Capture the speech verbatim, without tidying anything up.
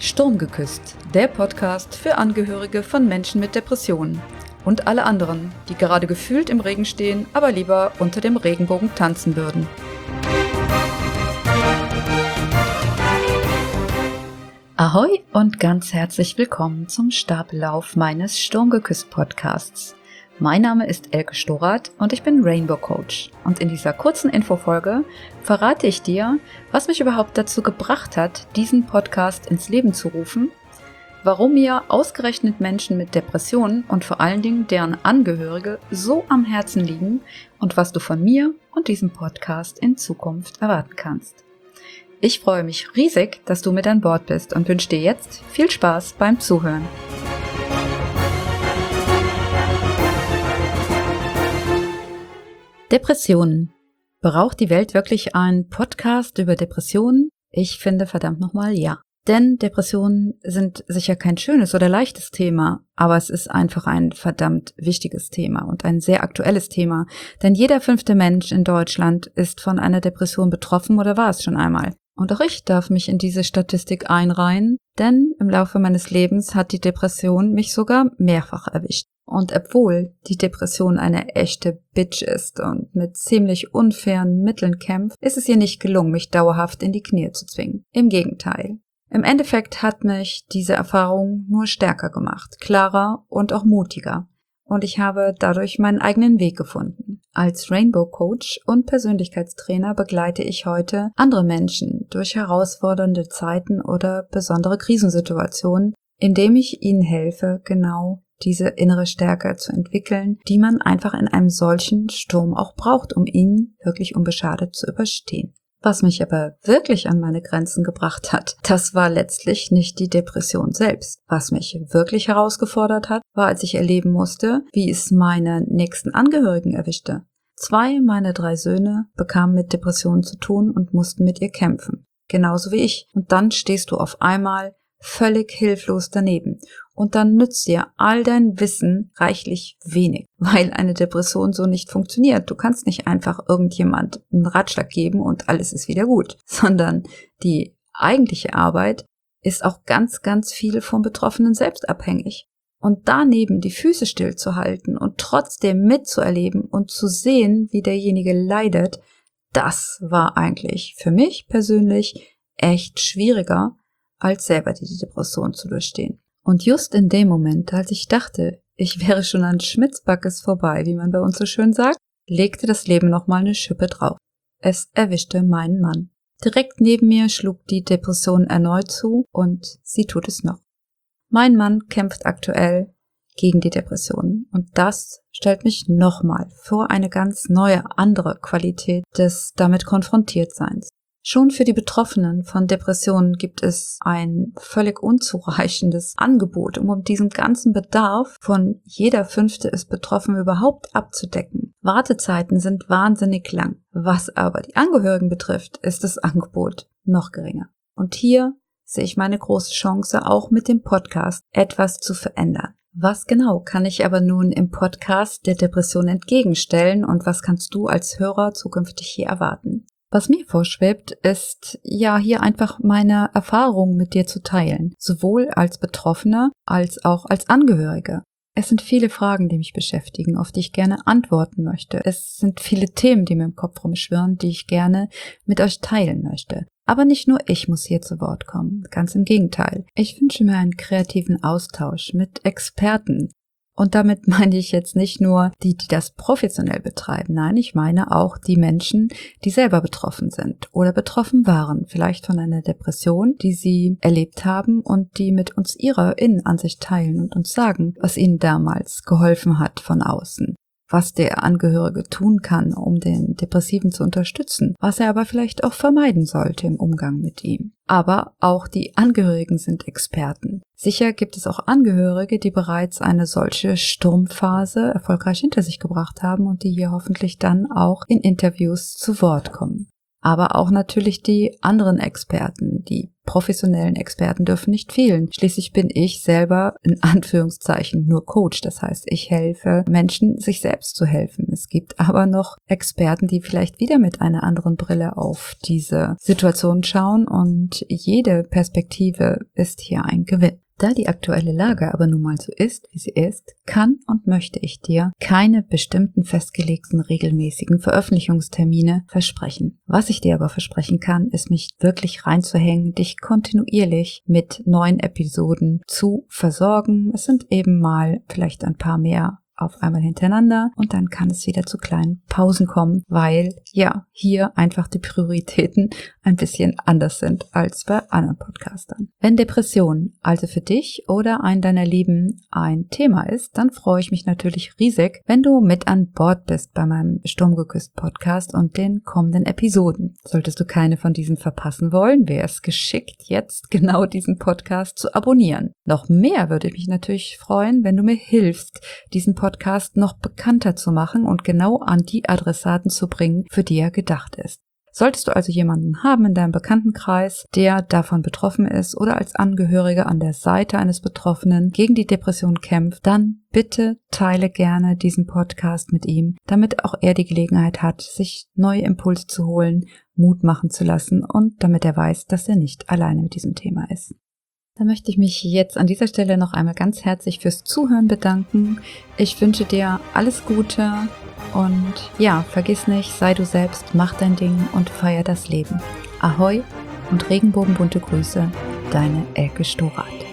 Sturm geküsst, der Podcast für Angehörige von Menschen mit Depressionen und alle anderen, die gerade gefühlt im Regen stehen, aber lieber unter dem Regenbogen tanzen würden. Ahoi und ganz herzlich willkommen zum Stapellauf meines Sturm geküsst Podcasts. Mein Name ist Elke Storath und ich bin Rainbow Coach. Und in dieser kurzen Infofolge verrate ich dir, was mich überhaupt dazu gebracht hat, diesen Podcast ins Leben zu rufen, warum mir ausgerechnet Menschen mit Depressionen und vor allen Dingen deren Angehörige so am Herzen liegen und was du von mir und diesem Podcast in Zukunft erwarten kannst. Ich freue mich riesig, dass du mit an Bord bist und wünsche dir jetzt viel Spaß beim Zuhören. Depressionen. Braucht die Welt wirklich einen Podcast über Depressionen? Ich finde verdammt nochmal ja. Denn Depressionen sind sicher kein schönes oder leichtes Thema, aber es ist einfach ein verdammt wichtiges Thema und ein sehr aktuelles Thema. Denn jeder fünfte Mensch in Deutschland ist von einer Depression betroffen oder war es schon einmal. Und auch ich darf mich in diese Statistik einreihen, denn im Laufe meines Lebens hat die Depression mich sogar mehrfach erwischt. Und obwohl die Depression eine echte Bitch ist und mit ziemlich unfairen Mitteln kämpft, ist es ihr nicht gelungen, mich dauerhaft in die Knie zu zwingen. Im Gegenteil. Im Endeffekt hat mich diese Erfahrung nur stärker gemacht, klarer und auch mutiger. Und ich habe dadurch meinen eigenen Weg gefunden. Als Rainbow Coach und Persönlichkeitstrainer begleite ich heute andere Menschen durch herausfordernde Zeiten oder besondere Krisensituationen, indem ich ihnen helfe, genau diese innere Stärke zu entwickeln, die man einfach in einem solchen Sturm auch braucht, um ihn wirklich unbeschadet zu überstehen. Was mich aber wirklich an meine Grenzen gebracht hat, das war letztlich nicht die Depression selbst. Was mich wirklich herausgefordert hat, war, als ich erleben musste, wie es meine nächsten Angehörigen erwischte. Zwei meiner drei Söhne bekamen mit Depressionen zu tun und mussten mit ihr kämpfen. Genauso wie ich. Und dann stehst du auf einmal völlig hilflos daneben. Und dann nützt dir all dein Wissen reichlich wenig, weil eine Depression so nicht funktioniert. Du kannst nicht einfach irgendjemand einen Ratschlag geben und alles ist wieder gut, sondern die eigentliche Arbeit ist auch ganz, ganz viel vom Betroffenen selbst abhängig. Und daneben die Füße stillzuhalten und trotzdem mitzuerleben und zu sehen, wie derjenige leidet, das war eigentlich für mich persönlich echt schwieriger, als selber die Depression zu durchstehen. Und just in dem Moment, als ich dachte, ich wäre schon an Schmitzbackes vorbei, wie man bei uns so schön sagt, legte das Leben nochmal eine Schippe drauf. Es erwischte meinen Mann. Direkt neben mir schlug die Depression erneut zu und sie tut es noch. Mein Mann kämpft aktuell gegen die Depression und das stellt mich nochmal vor eine ganz neue, andere Qualität des damit Konfrontiertseins. Schon für die Betroffenen von Depressionen gibt es ein völlig unzureichendes Angebot, um diesen ganzen Bedarf von jeder Fünfte ist betroffen überhaupt abzudecken. Wartezeiten sind wahnsinnig lang. Was aber die Angehörigen betrifft, ist das Angebot noch geringer. Und hier sehe ich meine große Chance, auch mit dem Podcast etwas zu verändern. Was genau kann ich aber nun im Podcast der Depression entgegenstellen und was kannst du als Hörer zukünftig hier erwarten? Was mir vorschwebt, ist ja hier einfach meine Erfahrungen mit dir zu teilen, sowohl als Betroffene als auch als Angehörige. Es sind viele Fragen, die mich beschäftigen, auf die ich gerne antworten möchte. Es sind viele Themen, die mir im Kopf rumschwirren, die ich gerne mit euch teilen möchte. Aber nicht nur ich muss hier zu Wort kommen, ganz im Gegenteil. Ich wünsche mir einen kreativen Austausch mit Experten. Und damit meine ich jetzt nicht nur die, die das professionell betreiben. Nein, ich meine auch die Menschen, die selber betroffen sind oder betroffen waren, vielleicht von einer Depression, die sie erlebt haben und die mit uns ihre Innenansicht teilen und uns sagen, was ihnen damals geholfen hat von außen. Was der Angehörige tun kann, um den Depressiven zu unterstützen, was er aber vielleicht auch vermeiden sollte im Umgang mit ihm. Aber auch die Angehörigen sind Experten. Sicher gibt es auch Angehörige, die bereits eine solche Sturmphase erfolgreich hinter sich gebracht haben und die hier hoffentlich dann auch in Interviews zu Wort kommen. Aber auch natürlich die anderen Experten, die professionellen Experten dürfen nicht fehlen. Schließlich bin ich selber in Anführungszeichen nur Coach. Das heißt, ich helfe Menschen, sich selbst zu helfen. Es gibt aber noch Experten, die vielleicht wieder mit einer anderen Brille auf diese Situation schauen und jede Perspektive ist hier ein Gewinn. Da die aktuelle Lage aber nun mal so ist, wie sie ist, kann und möchte ich dir keine bestimmten festgelegten regelmäßigen Veröffentlichungstermine versprechen. Was ich dir aber versprechen kann, ist mich wirklich reinzuhängen, dich kontinuierlich mit neuen Episoden zu versorgen. Es sind eben mal vielleicht ein paar mehr auf einmal hintereinander und dann kann es wieder zu kleinen Pausen kommen, weil ja, hier einfach die Prioritäten ein bisschen anders sind als bei anderen Podcastern. Wenn Depression also für dich oder einen deiner Lieben ein Thema ist, dann freue ich mich natürlich riesig, wenn du mit an Bord bist bei meinem Sturmgeküsst Podcast und den kommenden Episoden. Solltest du keine von diesen verpassen wollen, wäre es geschickt, jetzt genau diesen Podcast zu abonnieren. Noch mehr würde ich mich natürlich freuen, wenn du mir hilfst, diesen Podcast noch bekannter zu machen und genau an die Adressaten zu bringen, für die er gedacht ist. Solltest du also jemanden haben in deinem Bekanntenkreis, der davon betroffen ist oder als Angehöriger an der Seite eines Betroffenen gegen die Depression kämpft, dann bitte teile gerne diesen Podcast mit ihm, damit auch er die Gelegenheit hat, sich neue Impulse zu holen, Mut machen zu lassen und damit er weiß, dass er nicht alleine mit diesem Thema ist. Da möchte ich mich jetzt an dieser Stelle noch einmal ganz herzlich fürs Zuhören bedanken. Ich wünsche dir alles Gute und ja, vergiss nicht, sei du selbst, mach dein Ding und feier das Leben. Ahoi und regenbogenbunte Grüße, deine Elke Storath.